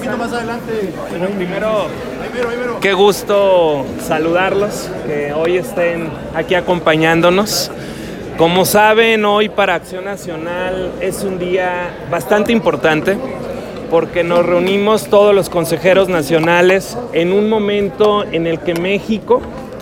poquito más adelante. Bueno, primero, qué gusto saludarlos, que hoy estén aquí acompañándonos. Como saben, hoy para Acción Nacional es un día bastante importante porque nos reunimos todos los consejeros nacionales en un momento en el que México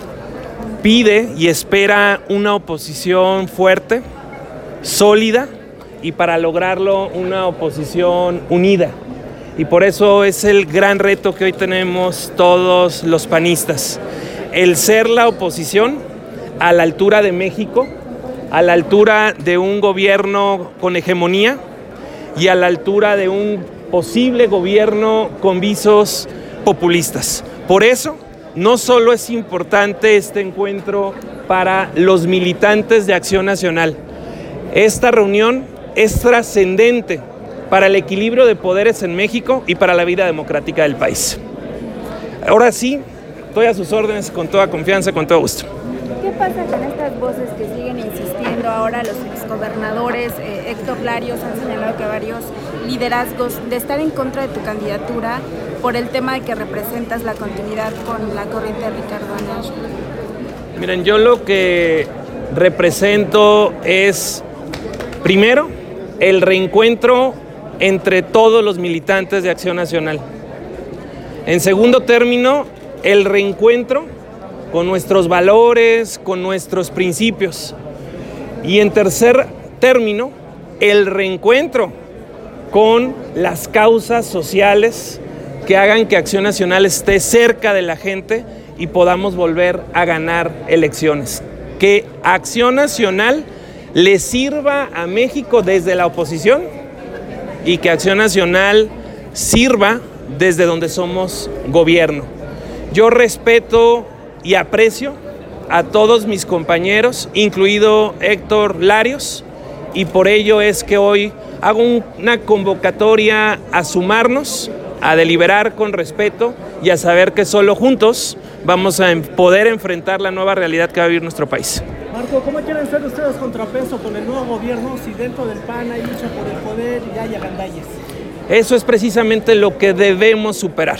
pide y espera una oposición fuerte, sólida, y para lograrlo una oposición unida. Y por eso es el gran reto que hoy tenemos todos los panistas, el ser la oposición a la altura de México, a la altura de un gobierno con hegemonía y a la altura de un posible gobierno con visos populistas. Por eso, no solo es importante este encuentro para los militantes de Acción Nacional, esta reunión es trascendente para el equilibrio de poderes en México y para la vida democrática del país. Ahora sí, estoy a sus órdenes con toda confianza, con todo gusto. ¿Qué pasa con estas voces que siguen insistiendo ahora los exgobernadores? Héctor Larios han señalado que varios liderazgos de estar en contra de tu candidatura por el tema de que representas la continuidad con la corriente de Ricardo Anaya. Miren, yo lo que represento es, primero, el reencuentro entre todos los militantes de Acción Nacional. En segundo término, el reencuentro con nuestros valores, con nuestros principios. Y en tercer término, el reencuentro con las causas sociales que hagan que Acción Nacional esté cerca de la gente y podamos volver a ganar elecciones. Que Acción Nacional le sirva a México desde la oposición y que Acción Nacional sirva desde donde somos gobierno. Yo respeto y aprecio a todos mis compañeros, incluido Héctor Larios, y por ello es que hoy hago una convocatoria a sumarnos, a deliberar con respeto y a saber que solo juntos vamos a poder enfrentar la nueva realidad que va a vivir nuestro país. Marco, ¿cómo quieren ser ustedes contrapeso con el nuevo gobierno si dentro del PAN hay lucha por el poder y hay agandalles? Eso es precisamente lo que debemos superar.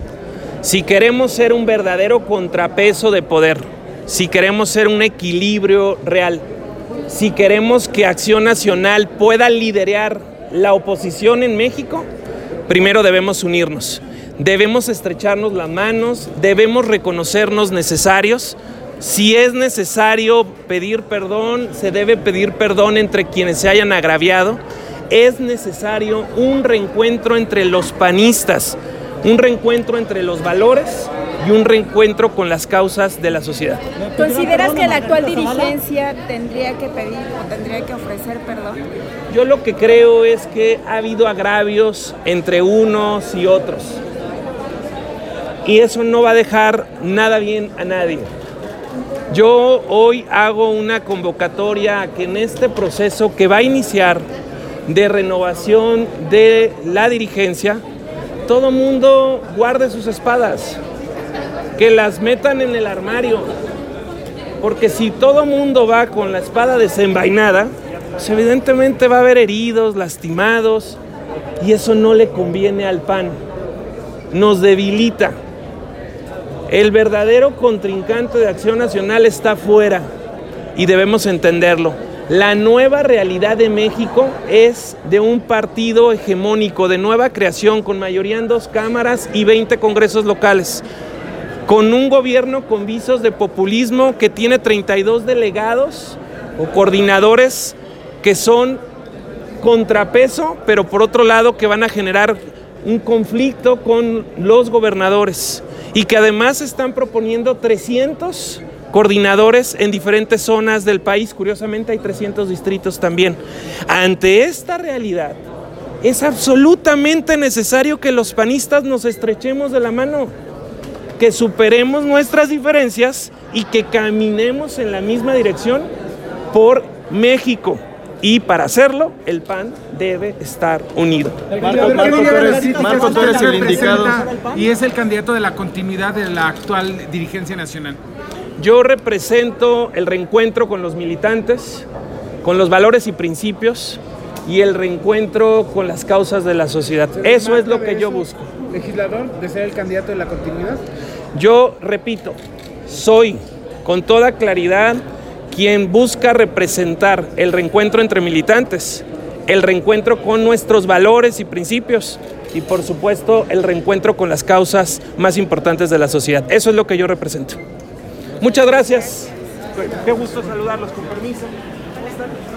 Si queremos ser un verdadero contrapeso de poder, si queremos ser un equilibrio real, si queremos que Acción Nacional pueda liderar la oposición en México, primero debemos unirnos, debemos estrecharnos las manos, debemos reconocernos necesarios. Si es necesario pedir perdón, se debe pedir perdón entre quienes se hayan agraviado. Es necesario un reencuentro entre los panistas, un reencuentro entre los valores y un reencuentro con las causas de la sociedad. ¿Consideras que la actual dirigencia tendría que pedir o tendría que ofrecer perdón? Yo lo que creo es que ha habido agravios entre unos y otros. Y eso no va a dejar nada bien a nadie. Yo hoy hago una convocatoria a que en este proceso que va a iniciar de renovación de la dirigencia, todo mundo guarde sus espadas, que las metan en el armario, porque si todo mundo va con la espada desenvainada, pues evidentemente va a haber heridos, lastimados, y eso no le conviene al PAN, nos debilita. El verdadero contrincante de Acción Nacional está fuera y debemos entenderlo. La nueva realidad de México es de un partido hegemónico de nueva creación con mayoría en 2 cámaras y 20 congresos locales, con un gobierno con visos de populismo que tiene 32 delegados o coordinadores que son contrapeso, pero por otro lado que van a generar un conflicto con los gobernadores y que además están proponiendo 300 coordinadores en diferentes zonas del país. Curiosamente hay 300 distritos también. Ante esta realidad es absolutamente necesario que los panistas nos estrechemos de la mano, que superemos nuestras diferencias y que caminemos en la misma dirección por México. Y para hacerlo, el PAN debe estar unido. Marco, tú eres el indicado y es el candidato de la continuidad de la actual dirigencia nacional. Yo represento el reencuentro con los militantes, con los valores y principios, y el reencuentro con las causas de la sociedad. Eso es lo que yo busco. Legislador, ¿de ser el candidato de la continuidad? Yo repito, soy con toda claridad quien busca representar el reencuentro entre militantes, el reencuentro con nuestros valores y principios y por supuesto el reencuentro con las causas más importantes de la sociedad. Eso es lo que yo represento. Muchas gracias. Qué gusto saludarlos, con permiso.